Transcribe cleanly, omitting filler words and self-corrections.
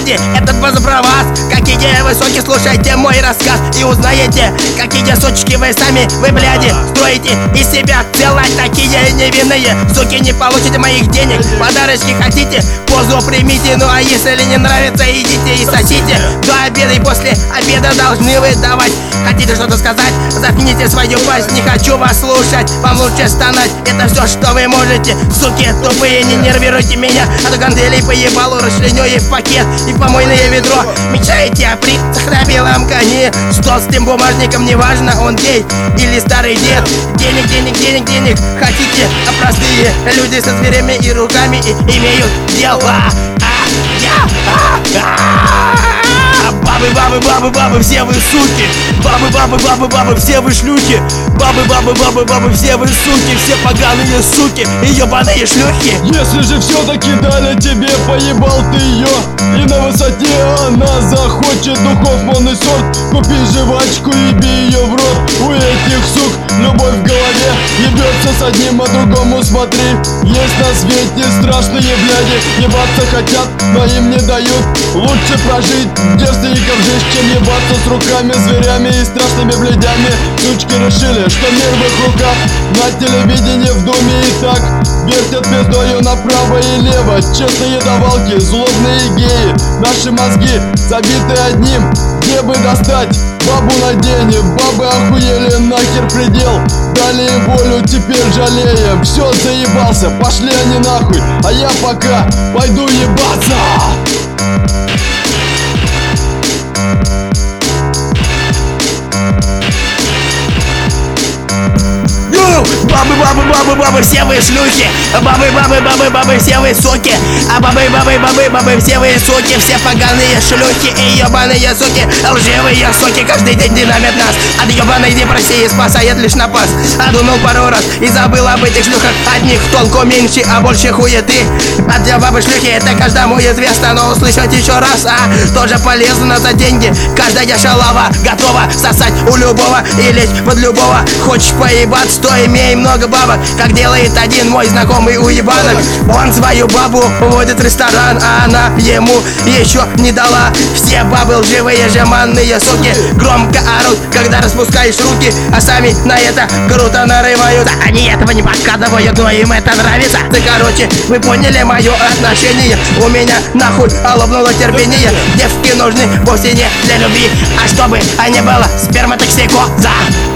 люди, этот база про вас. Какие высокие, слушайте мой рассказ и узнаете, какие сучки вы сами, вы, бляди, строите из себя целать. Такие невинные суки, не получите моих денег. Подарочки хотите, позу примите. Ну а если не нравится, идите и сосите. До обеда и после обеда должны вы давать. Хотите что-то сказать? Заткните свою пасть, не хочу вас слушать. Вам лучше стонать, это все, что вы можете. Суки тупые, не нервируйте меня. А то канделей по ебалу расчленю в пакет и в помойное ведро. Мечтаете о принцах на белом коне, с толстым бумажником, неважно, он гей или старый дед. Денег, денег, денег, денег хотите, а простые люди со зверями и руками имеют дело. Бабы, бабы, бабы, бабы, все вы суки. Бабы, бабы, бабы, бабы, все вы шлюхи. Бабы, бабы, бабы, бабы, все вы суки. Все поганые суки и ебаные шлюхи. Если же все-таки дали тебе, поебал ты ее, и на высоте она захочет духов полный сорт, купи жвачку и бей ее в рот. У этих сук любовь в голове ебется с одним, а другому смотри. Есть на свете страшные бляди, ебаться хотят, но им не дают. Лучше прожить девственников жизнь, чем ебаться с руками, зверями и страшными блядями. Сучки решили, что мир в их руках, на телевидении, в думе и так вертят пиздою направо и лево. Честные давалки, злобные геи, наши мозги забиты одним: где бы достать бабу на день. Бабы охуели, нахер предел, дали им волю, теперь жалеем. Все, заебался, пошли они нахуй, а я пока пойду ебаться. Бабы, бабы, бабы, бабы, все вы шлюхи. Бабы, бабы, бабы, бабы, все вы суки. А бабы, бабы, бабы, бабы, все вы суки. Все поганые шлюхи и ебаные суки. Лживые суки каждый день динамит нас. От ебаной депрессии спасает лишь напас. Одунул пару раз и забыл об этих шлюхах. От них толку меньше, а больше хуеты. От бабы шлюхи это каждому известно, но услышать еще раз, тоже полезно за деньги. Каждая шалава готова сосать у любого и лечь под любого. Хочешь поебаться, то имей много бабок, как делает один мой знакомый уебанок. Он свою бабу водит в ресторан, а она ему еще не дала. Все бабы лживые, жеманные суки, громко орут, когда распускаешь руки, а сами на это круто нарывают. Они этого не подкатывают, но им это нравится. Да, короче, вы поняли мое отношение. У меня нахуй лопнуло терпение. Девки нужны вовсе не для любви, а чтобы не было сперматоксикоза.